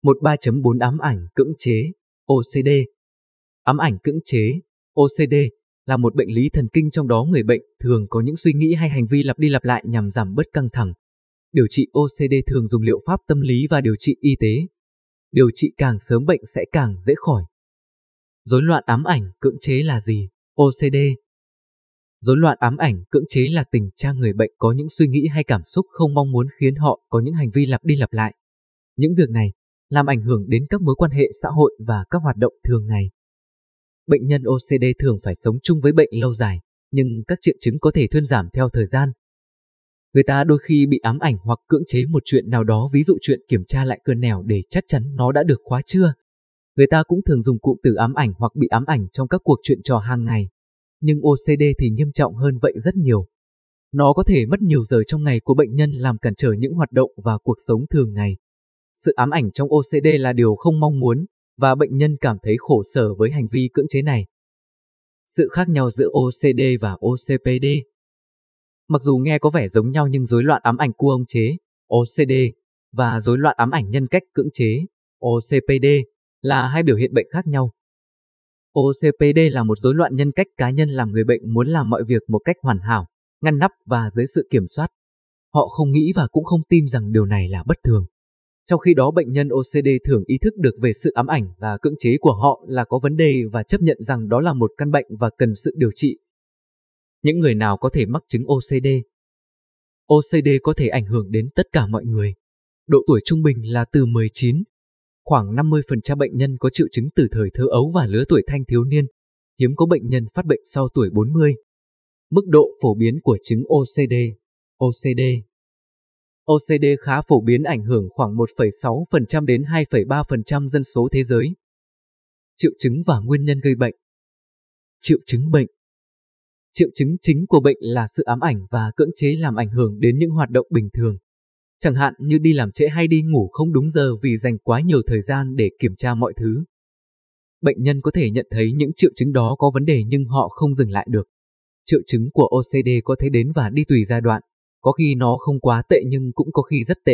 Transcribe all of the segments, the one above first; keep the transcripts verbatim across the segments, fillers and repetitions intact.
mười ba chấm bốn Ám ảnh cưỡng chế, O C D. Ám ảnh cưỡng chế, O C D, là một bệnh lý thần kinh trong đó người bệnh thường có những suy nghĩ hay hành vi lặp đi lặp lại nhằm giảm bớt căng thẳng. Điều trị O C D thường dùng liệu pháp tâm lý và điều trị y tế. Điều trị càng sớm bệnh sẽ càng dễ khỏi. Rối loạn ám ảnh cưỡng chế là gì? O C D. Rối loạn ám ảnh cưỡng chế là tình trạng người bệnh có những suy nghĩ hay cảm xúc không mong muốn khiến họ có những hành vi lặp đi lặp lại. Những việc này làm ảnh hưởng đến các mối quan hệ xã hội và các hoạt động thường ngày. Bệnh nhân O C D thường phải sống chung với bệnh lâu dài, nhưng các triệu chứng có thể thuyên giảm theo thời gian. Người ta đôi khi bị ám ảnh hoặc cưỡng chế một chuyện nào đó, ví dụ chuyện kiểm tra lại cơn nẻo để chắc chắn nó đã được khóa chưa. Người ta cũng thường dùng cụm từ ám ảnh hoặc bị ám ảnh trong các cuộc chuyện trò hàng ngày. Nhưng O C D thì nghiêm trọng hơn vậy rất nhiều. Nó có thể mất nhiều giờ trong ngày của bệnh nhân làm cản trở những hoạt động và cuộc sống thường ngày. Sự ám ảnh trong O C D là điều không mong muốn, và bệnh nhân cảm thấy khổ sở với hành vi cưỡng chế này. Sự khác nhau giữa O C D và O C P D. Mặc dù nghe có vẻ giống nhau nhưng rối loạn ám ảnh cưỡng chế, O C D, và rối loạn ám ảnh nhân cách cưỡng chế, O C P D, là hai biểu hiện bệnh khác nhau. O C P D là một rối loạn nhân cách cá nhân làm người bệnh muốn làm mọi việc một cách hoàn hảo, ngăn nắp và dưới sự kiểm soát. Họ không nghĩ và cũng không tin rằng điều này là bất thường. Trong khi đó bệnh nhân O C D thường ý thức được về sự ám ảnh và cưỡng chế của họ là có vấn đề và chấp nhận rằng đó là một căn bệnh và cần sự điều trị. Những người nào có thể mắc chứng O C D? O C D có thể ảnh hưởng đến tất cả mọi người. Độ tuổi trung bình là từ mười chín. Khoảng năm mươi phần trăm bệnh nhân có triệu chứng từ thời thơ ấu và lứa tuổi thanh thiếu niên. Hiếm có bệnh nhân phát bệnh sau tuổi bốn mươi. Mức độ phổ biến của chứng O C D. O C D O C D khá phổ biến, ảnh hưởng khoảng một phẩy sáu phần trăm đến hai phẩy ba phần trăm dân số thế giới. Triệu chứng và nguyên nhân gây bệnh. Triệu chứng bệnh. Triệu chứng chính của bệnh là sự ám ảnh và cưỡng chế làm ảnh hưởng đến những hoạt động bình thường. Chẳng hạn như đi làm trễ hay đi ngủ không đúng giờ vì dành quá nhiều thời gian để kiểm tra mọi thứ. Bệnh nhân có thể nhận thấy những triệu chứng đó có vấn đề nhưng họ không dừng lại được. Triệu chứng của O C D có thể đến và đi tùy giai đoạn, có khi nó không quá tệ nhưng cũng có khi rất tệ.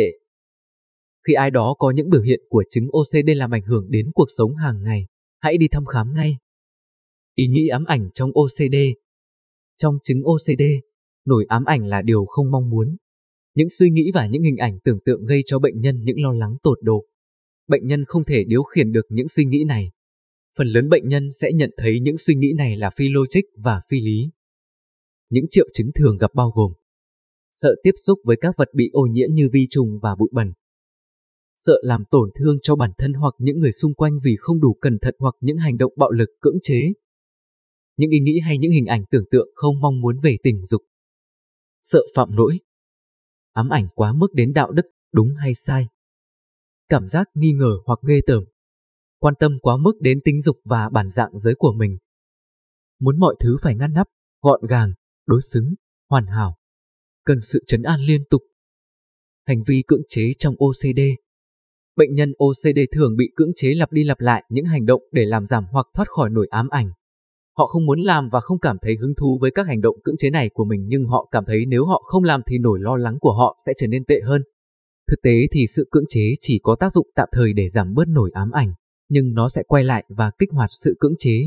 Khi ai đó có những biểu hiện của chứng O C D làm ảnh hưởng đến cuộc sống hàng ngày, hãy đi thăm khám ngay. Ý nghĩ ám ảnh trong O C D. Trong chứng O C D, nổi ám ảnh là điều không mong muốn. Những suy nghĩ và những hình ảnh tưởng tượng gây cho bệnh nhân những lo lắng tột độ. Bệnh nhân không thể điều khiển được những suy nghĩ này. Phần lớn bệnh nhân sẽ nhận thấy những suy nghĩ này là phi logic và phi lý. Những triệu chứng thường gặp bao gồm: sợ tiếp xúc với các vật bị ô nhiễm như vi trùng và bụi bẩn, sợ làm tổn thương cho bản thân hoặc những người xung quanh vì không đủ cẩn thận hoặc những hành động bạo lực cưỡng chế, những ý nghĩ hay những hình ảnh tưởng tượng không mong muốn về tình dục, sợ phạm lỗi, ám ảnh quá mức đến đạo đức, đúng hay sai, cảm giác nghi ngờ hoặc ghê tởm, quan tâm quá mức đến tính dục và bản dạng giới của mình, muốn mọi thứ phải ngăn nắp, gọn gàng, đối xứng, hoàn hảo, cần sự trấn an liên tục. Hành vi cưỡng chế trong O C D. Bệnh nhân O C D thường bị cưỡng chế lặp đi lặp lại những hành động để làm giảm hoặc thoát khỏi nỗi ám ảnh. Họ không muốn làm và không cảm thấy hứng thú với các hành động cưỡng chế này của mình, nhưng họ cảm thấy nếu họ không làm thì nỗi lo lắng của họ sẽ trở nên tệ hơn. Thực tế thì sự cưỡng chế chỉ có tác dụng tạm thời để giảm bớt nỗi ám ảnh, nhưng nó sẽ quay lại và kích hoạt sự cưỡng chế.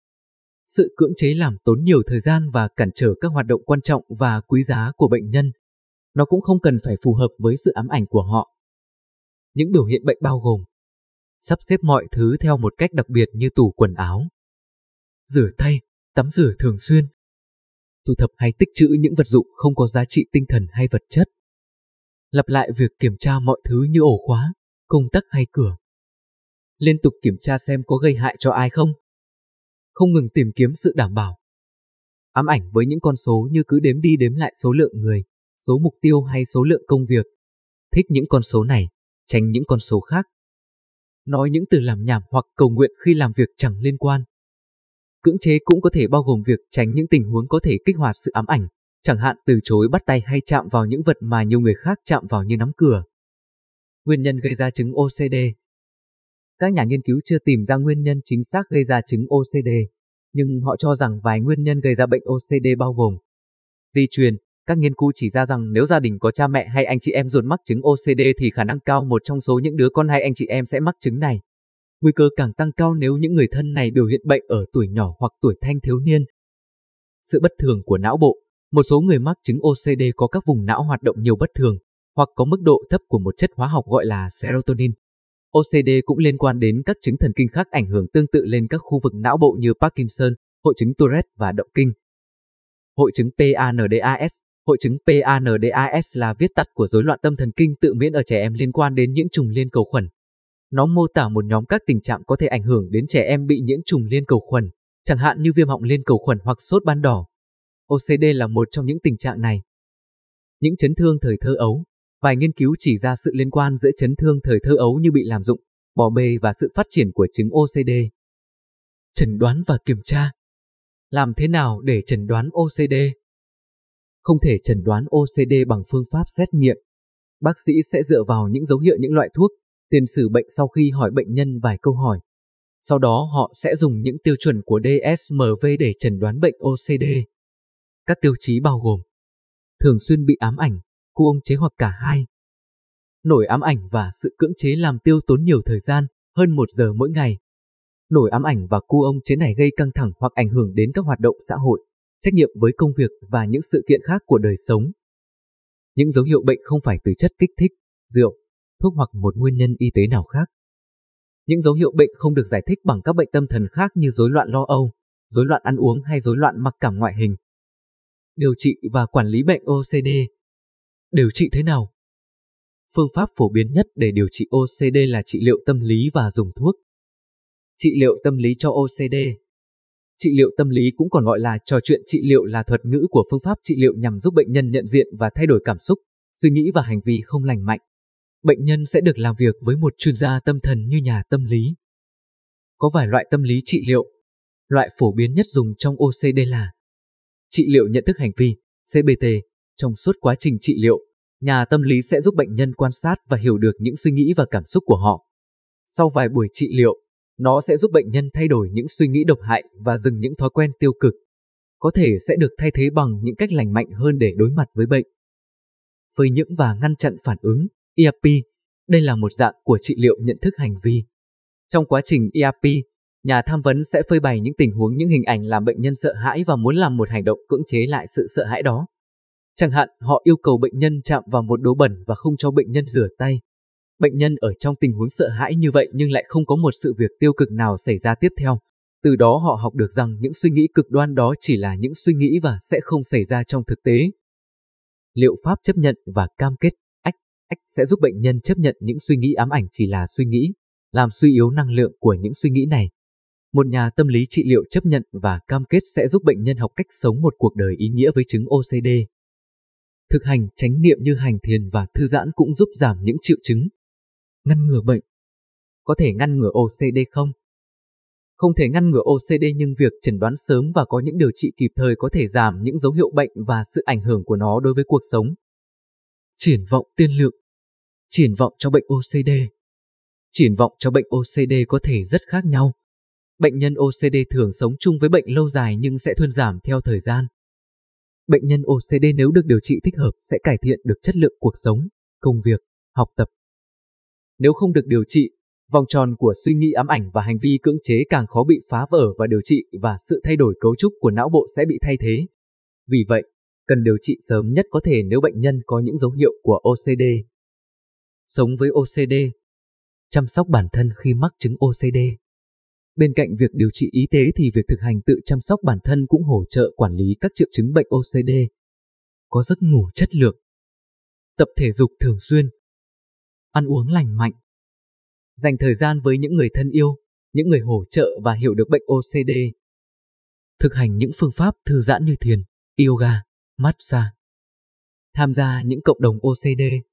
Sự cưỡng chế làm tốn nhiều thời gian và cản trở các hoạt động quan trọng và quý giá của bệnh nhân. Nó cũng không cần phải phù hợp với sự ám ảnh của họ. Những biểu hiện bệnh bao gồm: sắp xếp mọi thứ theo một cách đặc biệt như tủ quần áo, rửa tay, tắm rửa thường xuyên, thu thập hay tích trữ những vật dụng không có giá trị tinh thần hay vật chất, lặp lại việc kiểm tra mọi thứ như ổ khóa, công tắc hay cửa, liên tục kiểm tra xem có gây hại cho ai không, không ngừng tìm kiếm sự đảm bảo, ám ảnh với những con số như cứ đếm đi đếm lại số lượng người, số mục tiêu hay số lượng công việc, thích những con số này, tránh những con số khác, nói những từ làm nhảm hoặc cầu nguyện khi làm việc chẳng liên quan. Cưỡng chế cũng có thể bao gồm việc tránh những tình huống có thể kích hoạt sự ám ảnh, chẳng hạn từ chối bắt tay hay chạm vào những vật mà nhiều người khác chạm vào như nắm cửa. Nguyên nhân gây ra chứng O C D. Các nhà nghiên cứu chưa tìm ra nguyên nhân chính xác gây ra chứng O C D, nhưng họ cho rằng vài nguyên nhân gây ra bệnh O C D bao gồm: di truyền, Các nghiên cứu chỉ ra rằng nếu gia đình có cha mẹ hay anh chị em ruột mắc chứng ô xê đê thì khả năng cao một trong số những đứa con hay anh chị em sẽ mắc chứng này. Nguy cơ càng tăng cao nếu những người thân này biểu hiện bệnh ở tuổi nhỏ hoặc tuổi thanh thiếu niên. Sự bất thường của não bộ. Một số người mắc chứng ô xê đê có các vùng não hoạt động nhiều bất thường, hoặc có mức độ thấp của một chất hóa học gọi là serotonin. ô xê đê cũng liên quan đến các chứng thần kinh khác ảnh hưởng tương tự lên các khu vực não bộ như Parkinson, hội chứng Tourette và động kinh. Hội chứng pê a en đê a ét. Hội chứng pê a en đê a ét là viết tắt của rối loạn tâm thần kinh tự miễn ở trẻ em liên quan đến nhiễm trùng liên cầu khuẩn. Nó mô tả một nhóm các tình trạng có thể ảnh hưởng đến trẻ em bị nhiễm trùng liên cầu khuẩn, chẳng hạn như viêm họng liên cầu khuẩn hoặc sốt ban đỏ. ô xê đê là một trong những tình trạng này. Những chấn thương thời thơ ấu. Vài nghiên cứu chỉ ra sự liên quan giữa chấn thương thời thơ ấu như bị lạm dụng, bỏ bê và sự phát triển của chứng ô xê đê. Chẩn đoán và kiểm tra. Làm thế nào để chẩn đoán ô xê đê? Không thể chẩn đoán ô xê đê bằng phương pháp xét nghiệm. Bác sĩ sẽ dựa vào những dấu hiệu những loại thuốc, tiền sử bệnh sau khi hỏi bệnh nhân vài câu hỏi. Sau đó họ sẽ dùng những tiêu chuẩn của đê ét em vê để chẩn đoán bệnh ô xê đê. Các tiêu chí bao gồm thường xuyên bị ám ảnh, cu ông chế hoặc cả hai. Nổi ám ảnh và sự cưỡng chế làm tiêu tốn nhiều thời gian, hơn một giờ mỗi ngày. Nổi ám ảnh và cu ông chế này gây căng thẳng hoặc ảnh hưởng đến các hoạt động xã hội, trách nhiệm với công việc và những sự kiện khác của đời sống. Những dấu hiệu bệnh không phải từ chất kích thích, rượu, thuốc hoặc một nguyên nhân y tế nào khác. Những dấu hiệu bệnh không được giải thích bằng các bệnh tâm thần khác như rối loạn lo âu, rối loạn ăn uống hay rối loạn mặc cảm ngoại hình. Điều trị và quản lý bệnh ô xê đê. Điều trị thế nào? Phương pháp phổ biến nhất để điều trị ô xê đê là trị liệu tâm lý và dùng thuốc. Trị liệu tâm lý cho ô xê đê. Trị liệu tâm lý cũng còn gọi là trò chuyện trị liệu là thuật ngữ của phương pháp trị liệu nhằm giúp bệnh nhân nhận diện và thay đổi cảm xúc, suy nghĩ và hành vi không lành mạnh. Bệnh nhân sẽ được làm việc với một chuyên gia tâm thần như nhà tâm lý. Có vài loại tâm lý trị liệu. Loại phổ biến nhất dùng trong ô xê đê là trị liệu nhận thức hành vi, xê bê tê. Trong suốt quá trình trị liệu, nhà tâm lý sẽ giúp bệnh nhân quan sát và hiểu được những suy nghĩ và cảm xúc của họ. Sau vài buổi trị liệu, nó sẽ giúp bệnh nhân thay đổi những suy nghĩ độc hại và dừng những thói quen tiêu cực. Có thể sẽ được thay thế bằng những cách lành mạnh hơn để đối mặt với bệnh. Phơi nhiễm và ngăn chặn phản ứng, e rờ pê. Đây là một dạng của trị liệu nhận thức hành vi. Trong quá trình e rờ pê, nhà tham vấn sẽ phơi bày những tình huống, những hình ảnh làm bệnh nhân sợ hãi và muốn làm một hành động cưỡng chế lại sự sợ hãi đó. Chẳng hạn, họ yêu cầu bệnh nhân chạm vào một đồ bẩn và không cho bệnh nhân rửa tay. Bệnh nhân ở trong tình huống sợ hãi như vậy nhưng lại không có một sự việc tiêu cực nào xảy ra tiếp theo. Từ đó họ học được rằng những suy nghĩ cực đoan đó chỉ là những suy nghĩ và sẽ không xảy ra trong thực tế. Liệu pháp chấp nhận và cam kết, ách, ách sẽ giúp bệnh nhân chấp nhận những suy nghĩ ám ảnh chỉ là suy nghĩ, làm suy yếu năng lượng của những suy nghĩ này. Một nhà tâm lý trị liệu chấp nhận và cam kết sẽ giúp bệnh nhân học cách sống một cuộc đời ý nghĩa với chứng ô xê đê. Thực hành chánh niệm như hành thiền và thư giãn cũng giúp giảm những triệu chứng. Ngăn ngừa bệnh. Có thể ngăn ngừa ô xê đê không? Không thể ngăn ngừa ô xê đê nhưng việc chẩn đoán sớm và có những điều trị kịp thời có thể giảm những dấu hiệu bệnh và sự ảnh hưởng của nó đối với cuộc sống. Triển vọng tiên lượng. Triển vọng cho bệnh ô xê đê. Triển vọng cho bệnh ô xê đê có thể rất khác nhau. Bệnh nhân ô xê đê thường sống chung với bệnh lâu dài nhưng sẽ thuyên giảm theo thời gian. Bệnh nhân ô xê đê nếu được điều trị thích hợp sẽ cải thiện được chất lượng cuộc sống, công việc, học tập. Nếu không được điều trị, vòng tròn của suy nghĩ ám ảnh và hành vi cưỡng chế càng khó bị phá vỡ và điều trị và sự thay đổi cấu trúc của não bộ sẽ bị thay thế. Vì vậy, cần điều trị sớm nhất có thể nếu bệnh nhân có những dấu hiệu của ô xê đê. Sống với ô xê đê. Chăm sóc bản thân khi mắc chứng ô xê đê. Bên cạnh việc điều trị y tế thì việc thực hành tự chăm sóc bản thân cũng hỗ trợ quản lý các triệu chứng bệnh ô xê đê. Có giấc ngủ chất lượng. Tập thể dục thường xuyên. Ăn uống lành mạnh. Dành thời gian với những người thân yêu, những người hỗ trợ và hiểu được bệnh ô xê đê. Thực hành những phương pháp thư giãn như thiền, yoga, massage. Tham gia những cộng đồng ô xê đê.